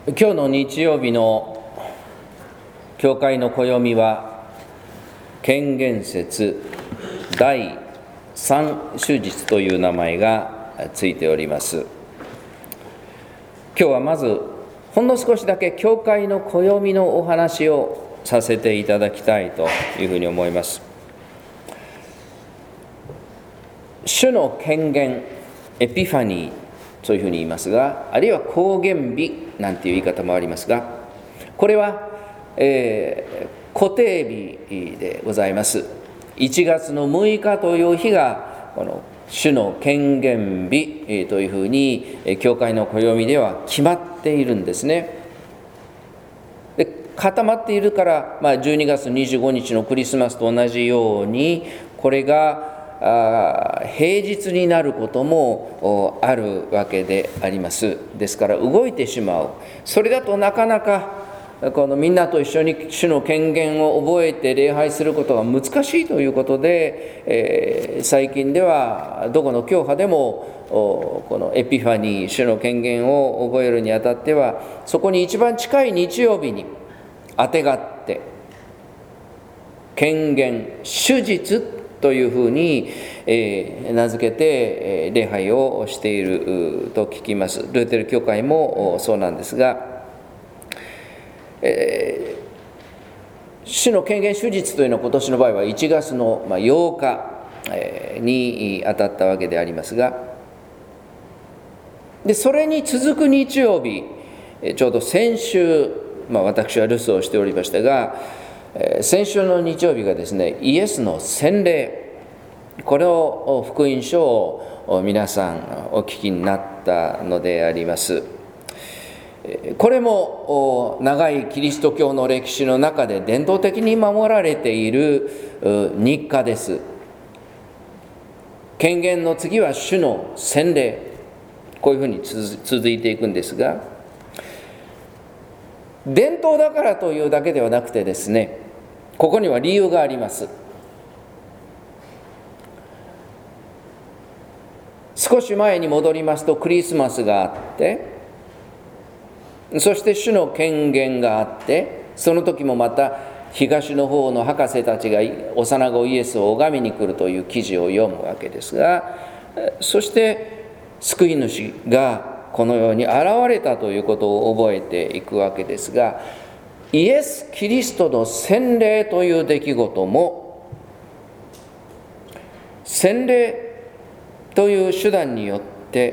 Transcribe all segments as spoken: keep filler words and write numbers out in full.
今日の日曜日の教会の暦は権限節だいさん主日という名前がついております。今日はまずほんの少しだけ教会の暦のお話をさせていただきたいというふうに思います。主の権限、エピファニー、そういうふうに言いますが、あるいは公言日なんていう言い方もありますが、これは、えー、固定日でございます。いちがつのむいかという日がこの主の権限日というふうに教会の暦では決まっているんですね。で固まっているから、まあ、じゅうにがつにじゅうごにちのクリスマスと同じようにこれがあ平日になることもあるわけであります。ですから動いてしまう。それだとなかなかこのみんなと一緒に主の権限を覚えて礼拝することが難しいということで、えー、最近ではどこの教派でもこのエピファニー、主の権限を覚えるにあたってはそこに一番近い日曜日にあてがって権限主日というふうに、えー、名付けて、えー、礼拝をしていると聞きます。ルーテル教会もそうなんですが、えー、主の権限主日というのは今年の場合はいちがつのようかにあたったわけでありますが、でそれに続く日曜日、ちょうど先週、まあ、私は留守をしておりましたが、先週の日曜日がですね、イエスの洗礼、これを福音書を皆さんお聞きになったのであります。これも長いキリスト教の歴史の中で伝統的に守られている日課です。権限の次は主の洗礼、こういうふうに続いていくんですが、伝統だからというだけではなくてですね、ここには理由があります。少し前に戻りますとクリスマスがあって、そして主の権限があって、その時もまた東の方の博士たちが幼子イエスを拝みに来るという記事を読むわけですが、そして救い主がこのように現れたということを覚えていくわけですが、イエス・キリストの洗礼という出来事も、洗礼という手段によって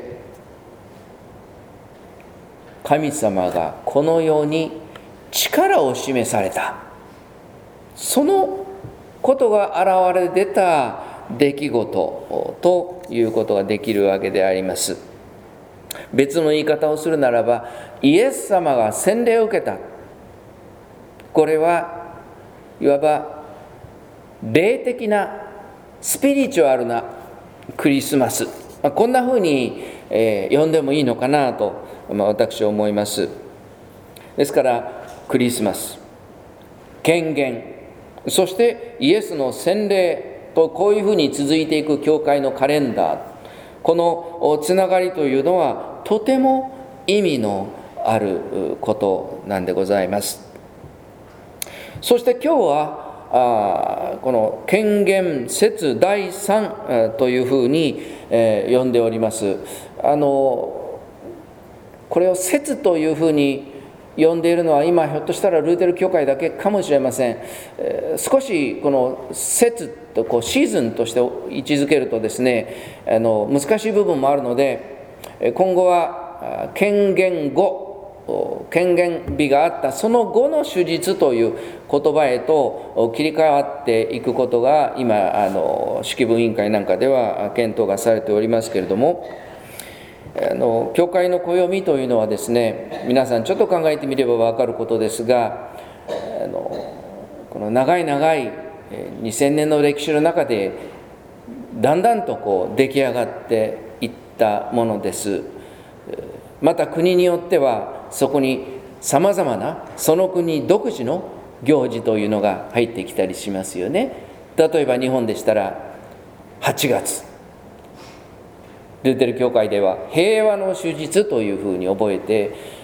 神様がこの世に力を示された、そのことが現れ出た出来事ということができるわけであります。別の言い方をするならば、イエス様が洗礼を受けた、これはいわば霊的なスピリチュアルなクリスマス、まあ、こんなふうに、えー、呼んでもいいのかなと、まあ、私は思います。ですからクリスマス、権限、そしてイエスの洗礼と、こういうふうに続いていく教会のカレンダー、このつながりというのはとても意味のあることなんでございます。そして今日はあこの権限節だいさんというふうに、えー、呼んでおります。あのこれを節というふうに呼んでいるのは今ひょっとしたらルーテル教会だけかもしれません。えー、少しこの節とこうシーズンとして位置づけるとですね、あの難しい部分もあるので、今後は権限後、権限日があったその後の主日という言葉へと切り替わっていくことが今あの式文委員会なんかでは検討がされておりますけれども、あの教会の暦というのはですね、皆さんちょっと考えてみれば分かることですが、あのこの長い長いにせんねんの歴史の中でだんだんとこう出来上がっていったものです。また国によってはそこにさまざまなその国独自の行事というのが入ってきたりしますよね。例えば日本でしたらはちがつ、ルーテル教会では平和の主日というふうに覚えて、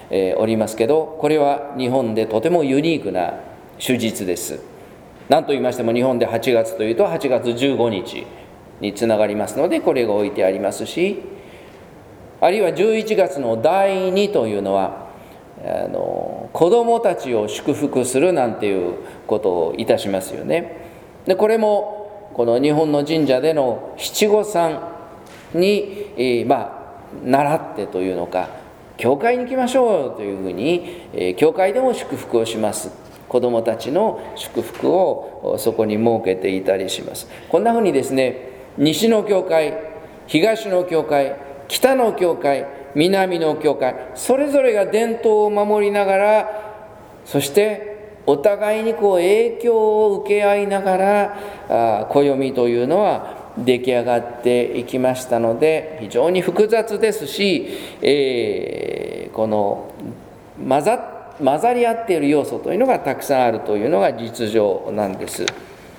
おりますけど、これは日本でとてもユニークな手術です。何と言いましても日本ではちがつというとはちがつじゅうごにちにつながりますので、これが置いてありますし、あるいはじゅういちがつのだいにというのはあの子どもたちを祝福するなんていうことをいたしますよね。でこれもこの日本の神社での七五三に、えー、まあ習ってというのか、教会に行きましょうというふうに、えー、教会でも祝福をします。子どもたちの祝福をそこに設けていたりします。こんなふうにですね、西の教会、東の教会、北の教会、南の教会、それぞれが伝統を守りながら、そしてお互いにこう影響を受け合いながら、あ暦というのは出来上がっていきましたので、非常に複雑ですし、えー、この混ざ混ざり合っている要素というのがたくさんあるというのが実情なんです。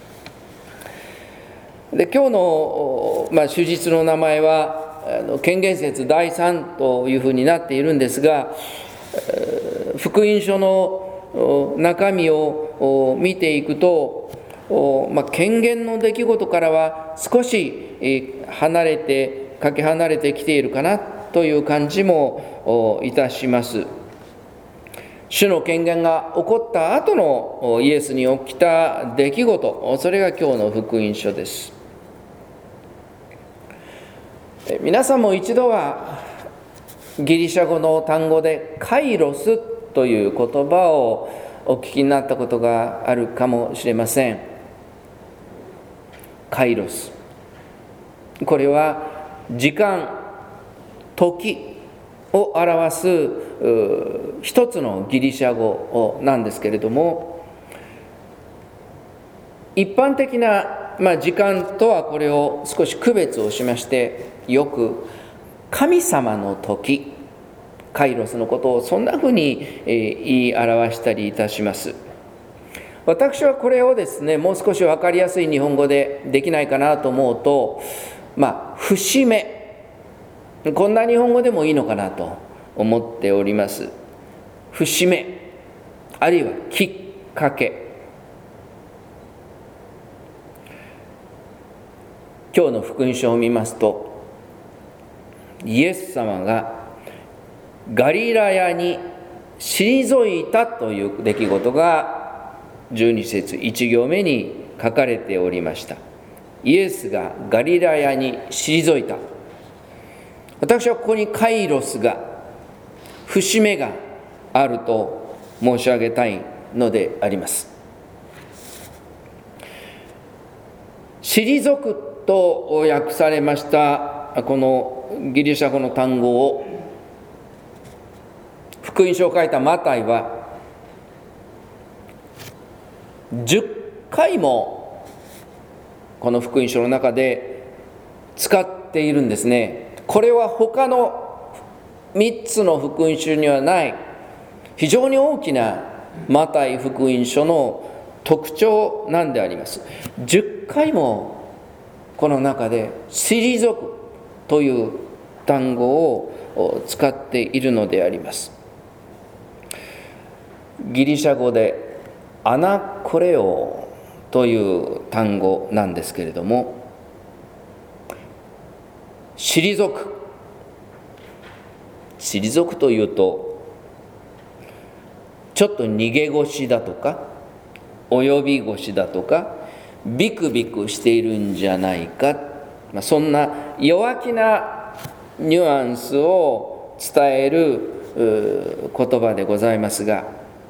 で今日の、まあ、手術の名前はあの権限説だいさんというふうになっているんですが、福音書の中身を見ていくと、まあ、権限の出来事からは少し離れてかけ離れてきているかなという感じもいたします。主の権限が起こった後のイエスに起きた出来事、それが今日の福音書です。皆さんも一度はギリシャ語の単語でカイロスという言葉をお聞きになったことがあるかもしれません。カイロス、これは時間、時を表す一つのギリシャ語なんですけれども、一般的な、まあ、時間とはこれを少し区別をしまして、よく神様の時、カイロスのことをそんなふうに言い表したりいたします。私はこれをですね、もう少し分かりやすい日本語でできないかなと思うと、まあ節目、こんな日本語でもいいのかなと思っております。節目、あるいはきっかけ。今日の福音書を見ますと、イエス様がガリラヤに退いたという出来事がじゅうに節いち行目に書かれておりました。イエスがガリラヤに退いた。私はここにカイロスが、節目があると申し上げたいのであります。退くと訳されましたこのギリシャ語の単語を福音書を書いたマタイはじゅっかいもこの福音書の中で使っているんですね。これは他のみっつの福音書にはない非常に大きなマタイ福音書の特徴なんであります。じゅっかいもこの中で退くという単語を使っているのであります。ギリシャ語でアナコレオという単語なんですけれども、退く退くというとちょっと逃げ腰だとか及び腰だとかビクビクしているんじゃないか、まあ、そんな弱気なニュアンスを伝える言葉でございますが、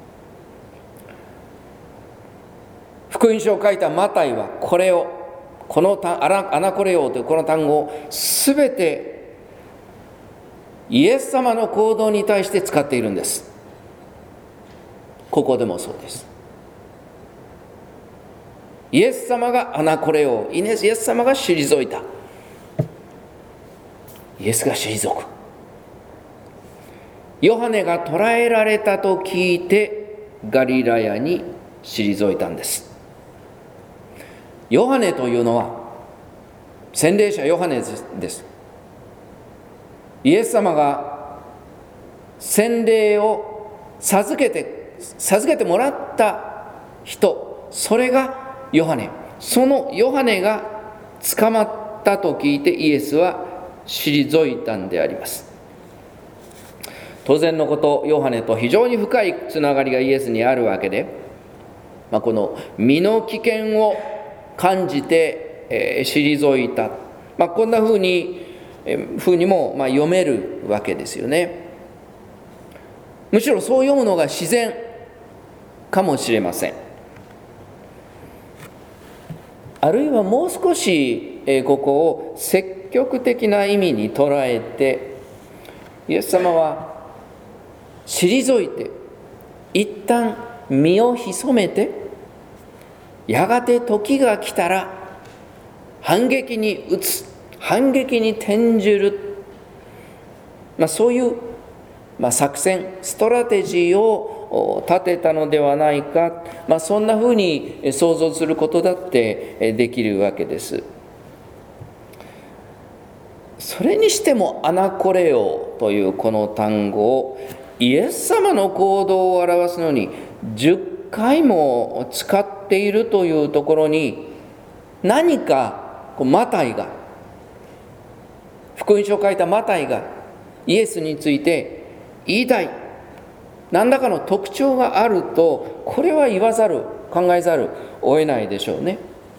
福音書を書いたマタイはこれをこのアナコレオというこの単語をすべてイエス様の行動に対して使っているんです。ここでもそうです。イエス様がアナコレオ、イエス様が退いた。イエスが退く。ヨハネが捕らえられたと聞いてガリラヤに退いたんです。ヨハネというのは洗礼者ヨハネです。イエス様が洗礼を授けて授けてもらった人、それがヨハネ。そのヨハネが捕まったと聞いてイエスは退いたんであります。当然のこと、ヨハネと非常に深いつながりがイエスにあるわけで、まあ、この身の危険を感じて、えー、退いた、まあ、こんなふうに、えー、ふうにも、まあ、読めるわけですよね。むしろそう読むのが自然かもしれません。あるいはもう少し、えー、ここを積極的な意味に捉えて、イエス様は退いて一旦身を潜めて、やがて時が来たら反撃に打つ、反撃に転じる、まあ、そういう、まあ、作戦ストラテジーを立てたのではないか、まあ、そんなふうに想像することだってできるわけです。それにしてもアナコレオというこの単語をイエス様の行動を表すのにじゅっかいも使っているというところに、何かマタイが、福音書を書いたマタイがイエスについて言いたい何らかの特徴があると、これは言わざる考えざるを得ないでしょうね。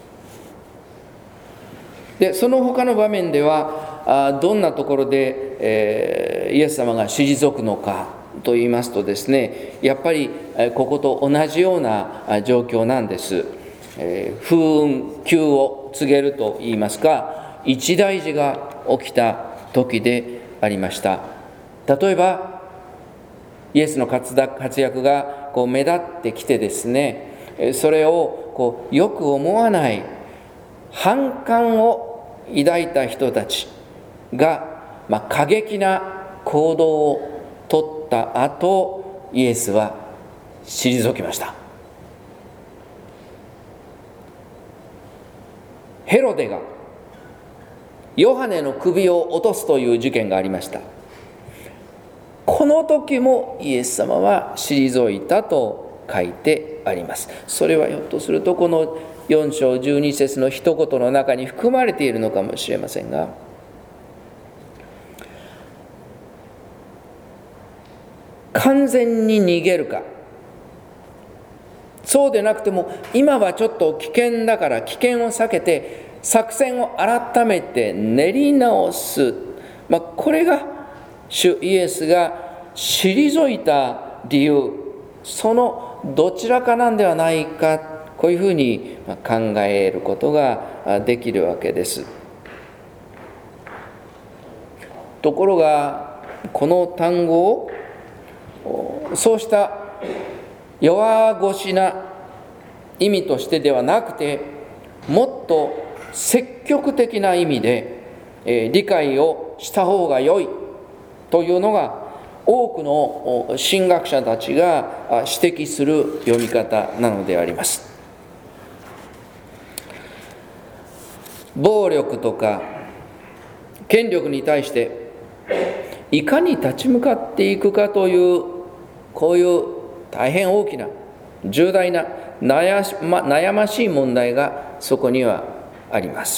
でその他の場面ではどんなところで、えー、イエス様が退くのかと言いますとですね、やっぱりここと同じような状況なんです。えー、風雲急を告げると言いますか、一大事が起きた時でありました。例えばイエスの活躍がこう目立ってきてですね、それをこうよく思わない反感を抱いた人たちが、まあ、過激な行動をとった後、イエスは退きました。ヘロデがヨハネの首を落とすという事件がありました。この時もイエス様は退いたと書いてあります。それはひょっとするとこのよん章じゅうに節の一言の中に含まれているのかもしれませんが、完全に逃げるか、そうでなくても今はちょっと危険だから危険を避けて作戦を改めて練り直す、まあ、これが主イエスが退いた理由、そのどちらかなんではないか、こういうふうに考えることができるわけです。ところがこの単語をそうした弱腰な意味としてではなくて、もっと積極的な意味で、えー、理解をした方が良いというのが多くの神学者たちが指摘する読み方なのであります。暴力とか権力に対していかに立ち向かっていくかという、こういう大変大きな重大な悩ましい問題がそこにはあります。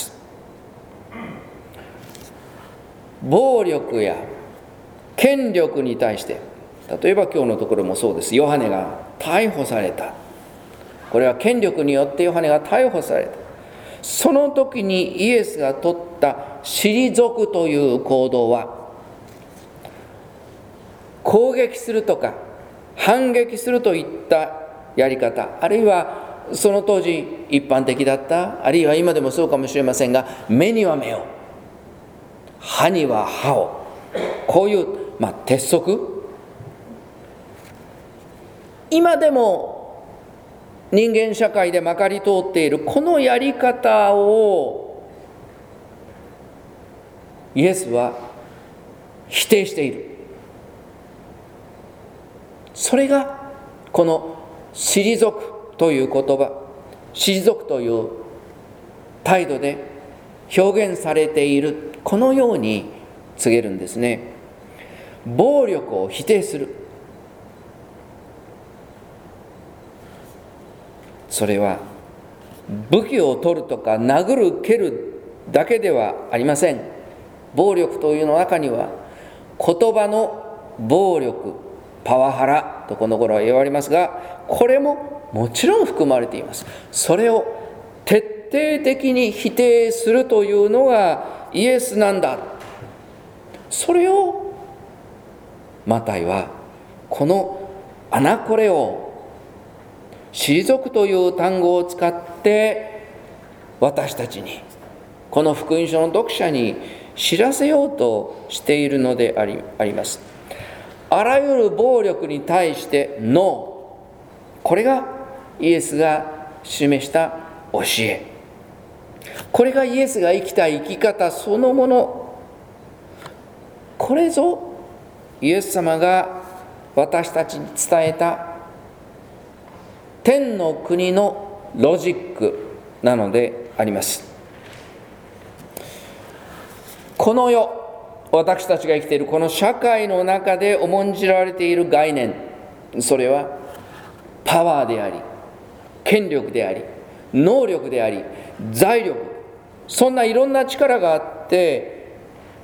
暴力や権力に対して、例えば今日のところもそうです。ヨハネが逮捕された。これは権力によってヨハネが逮捕された。その時にイエスが取った退くという行動は、攻撃するとか反撃するといったやり方、あるいはその当時一般的だった、あるいは今でもそうかもしれませんが、目には目を、歯には歯を、こういう、まあ、鉄則、今でも人間社会でまかり通っているこのやり方をイエスは否定している。それがこの退くという言葉、退くという態度で表現されている、このように告げるんですね。 暴力を否定する。それは武器を取るとか殴る蹴るだけではありません。暴力というの中には言葉の暴力、パワハラとこの頃は言われますが、これももちろん含まれています。それを徹底的に否定するというのがイエスなんだ。それをマタイはこのアナコレを退くという単語を使って私たちに、この福音書の読者に知らせようとしているのであり、あります。あらゆる暴力に対してノー、これがイエスが示した教え、これがイエスが生きた生き方そのもの、これぞイエス様が私たちに伝えた天の国のロジックなのであります。この世、私たちが生きているこの社会の中で重んじられている概念、それはパワーであり、権力であり、能力であり、財力、そんないろんな力があって、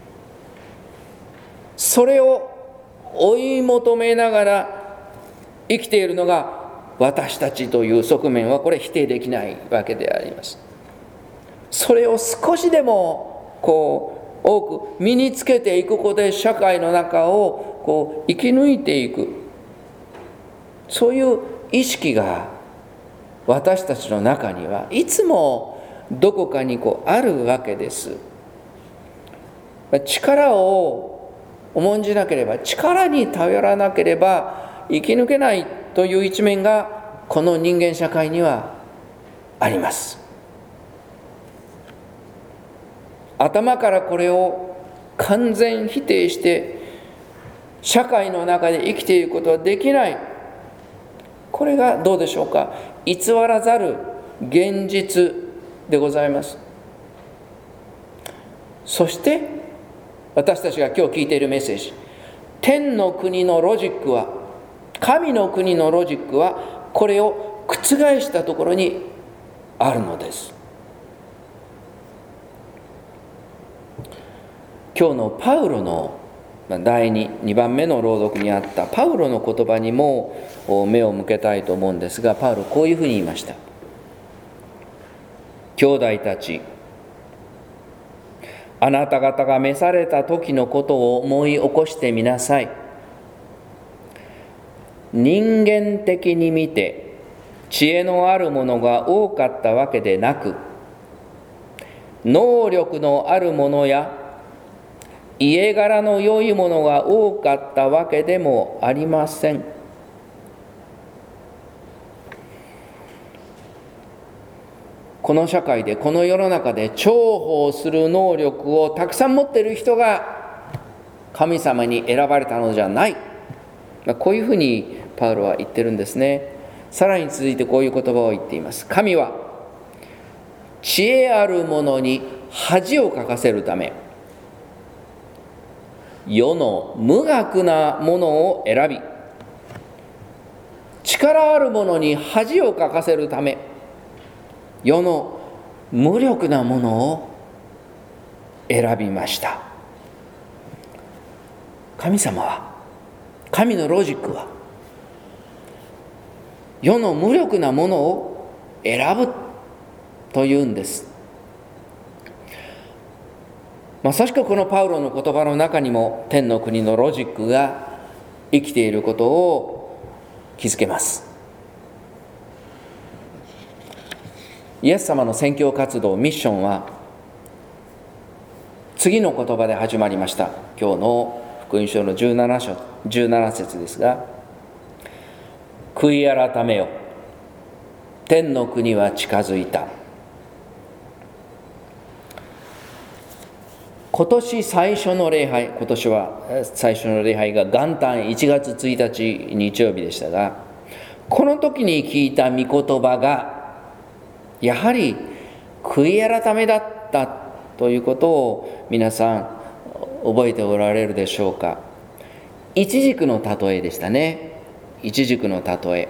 それを追い求めながら生きているのが私たちという側面はこれ否定できないわけであります。それを少しでもこう多く身につけていくことで社会の中をこう生き抜いていく、そういう意識が私たちの中にはいつもどこかにこうあるわけです。力を重んじなければ、力に頼らなければ生き抜けないという一面がこの人間社会にはあります。頭からこれを完全否定して社会の中で生きていることはできない。これがどうでしょうか、偽らざる現実でございます。そして私たちが今日聞いているメッセージ、天の国のロジックは、神の国のロジックはこれを覆したところにあるのです。今日のパウロの第 2, 2番目の朗読にあったパウロの言葉にも目を向けたいと思うんですが、パウロこういうふうに言いました。兄弟たち、あなた方が召された時のことを思い起こしてみなさい。人間的に見て知恵のあるものが多かったわけでなく、能力のあるものや家柄の良いものが多かったわけでもありません。この社会で、この世の中で重宝する能力をたくさん持っている人が神様に選ばれたのじゃない。こういうふうにパウロは言ってるんですね。さらに続いてこういう言葉を言っています。神は知恵ある者に恥をかかせるため、世の無学なものを選び、力ある者に恥をかかせるため、世の無力なものを選びました。神様は、神のロジックは、世の無力なものを選ぶというんです。まさしくこのパウロの言葉の中にも天の国のロジックが生きていることを気づけます。イエス様の宣教活動、ミッションは次の言葉で始まりました。今日の福音書のじゅうなな章じゅうなな節ですが、悔い改めよ、天の国は近づいた。今年最初の礼拝、今年は最初の礼拝が元旦いちがつついたち日曜日でしたが、この時に聞いた御言葉がやはり悔い改めだったということを皆さん覚えておられるでしょうか。 イチジクの例えでしたね。イチジクの例え。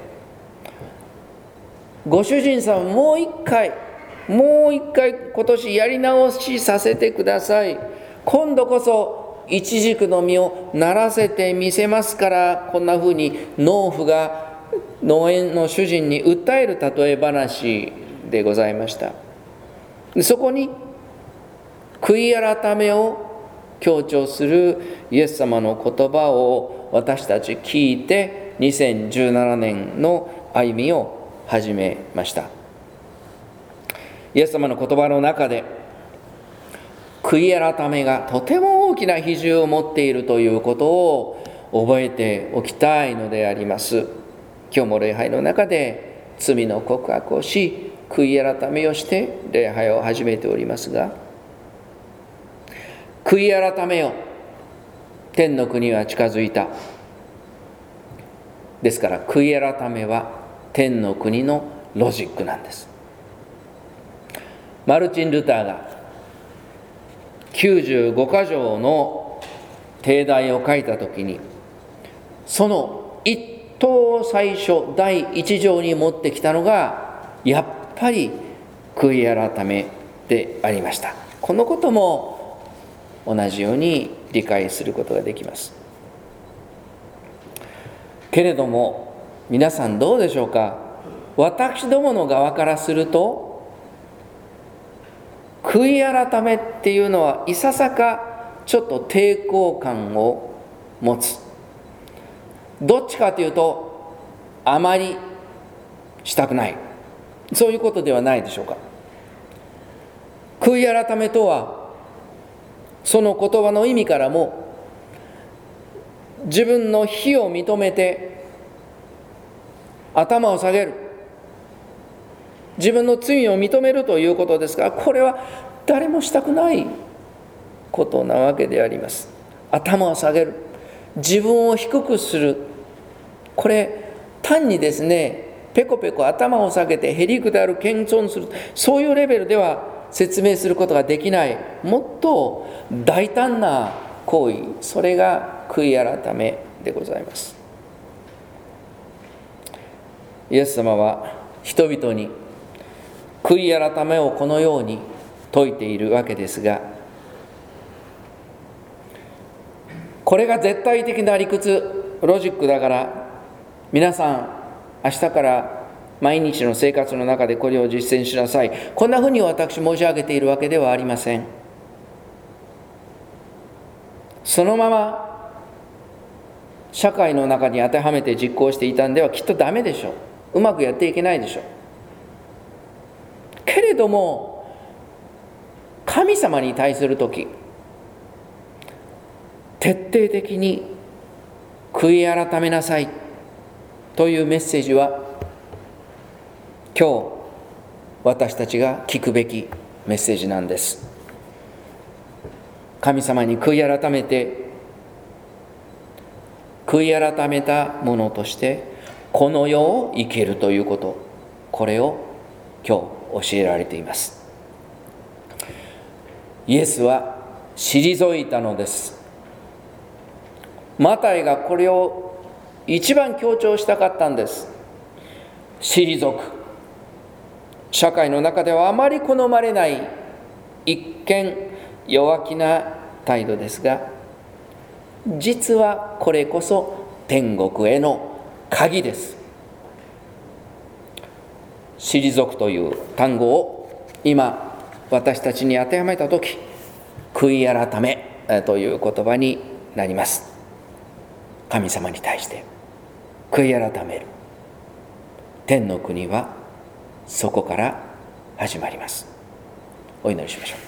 ご主人さん、もう一回もう一回今年やり直しさせてください。今度こそイチジクの実をならせてみせますから、こんなふうに農夫が農園の主人に訴える例え話でございました。そこに悔い改めを強調するイエス様の言葉を私たち聞いて、にせんじゅうななねんの歩みを始めました。イエス様の言葉の中で、悔い改めがとても大きな比重を持っているということを覚えておきたいのであります。今日も礼拝の中で罪の告白をし、悔い改めをして礼拝を始めておりますが、悔い改めよ、天の国は近づいた。ですから悔い改めは天の国のロジックなんです。マルチン・ルターがきゅうじゅうごか条の帝題を書いたときに、その一等最初第一条に持ってきたのがやっぱり悔い改めでありました。このことも同じように理解することができます。けれども皆さんどうでしょうか。私どもの側からすると、悔い改めっていうのはいささかちょっと抵抗感を持つ。どっちかというとあまりしたくない、そういうことではないでしょうか。悔い改めとは、その言葉の意味からも、自分の非を認めて頭を下げる、自分の罪を認めるということですが、これは誰もしたくないことなわけであります。頭を下げる、自分を低くする、これ単にですね、ペコペコ頭を下げてへりくだる、謙遜する、そういうレベルでは説明することができない、もっと大胆な行為、それが悔い改めでございます。イエス様は人々に悔い改めをこのように説いているわけですが、これが絶対的な理屈、ロジックだから皆さん明日から毎日の生活の中でこれを実践しなさい、こんなふうに私申し上げているわけではありません。そのまま社会の中に当てはめて実行していたんではきっとダメでしょう。うまくやっていけないでしょう。けれども神様に対するとき、徹底的に悔い改めなさいというメッセージは、今日私たちが聞くべきメッセージなんです。神様に悔い改めて、悔い改めたものとしてこの世を生きるということ、これを今日教えられています。イエスは退いたのです。マタイがこれを一番強調したかったんです。退く、社会の中ではあまり好まれない一見弱気な態度ですが、実はこれこそ天国への鍵です。退くという単語を今私たちに当てはめたとき、悔い改めという言葉になります。神様に対して悔い改める。天の国はそこから始まります。お祈りしましょう。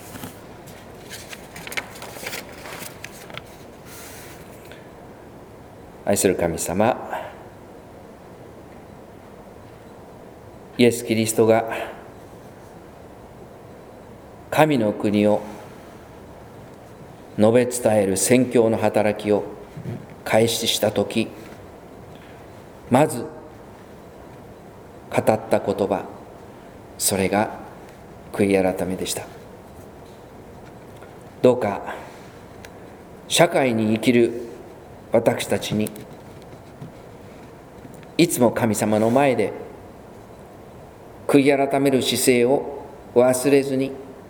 愛する神様、イエス・キリストが神の国を述べ伝える宣教の働きを開始したとき、まず語った言葉、それが悔い改めでした。どうか社会に生きる私たちにいつも神様の前で悔い改める姿勢を忘れずに、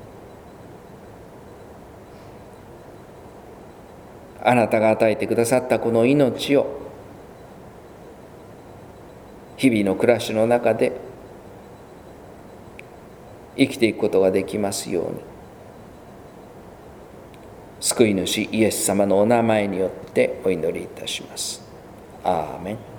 あなたが与えてくださったこの命を日々の暮らしの中で生きていくことができますように、救い主イエス様のお名前によってお祈りいたします。アーメン。